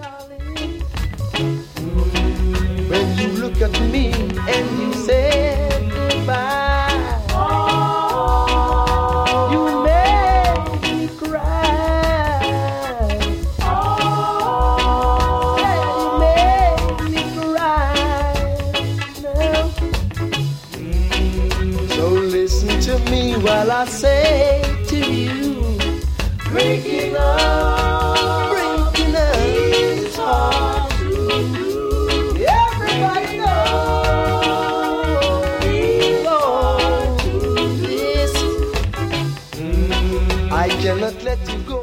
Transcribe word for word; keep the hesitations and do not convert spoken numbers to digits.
When you look at me and you say goodbye, you make me cry. Yeah, you make me cry now. So listen to me while I say to you, breaking up, breaking up is hard to do. Everybody knows it's hard to do this. I cannot let you go.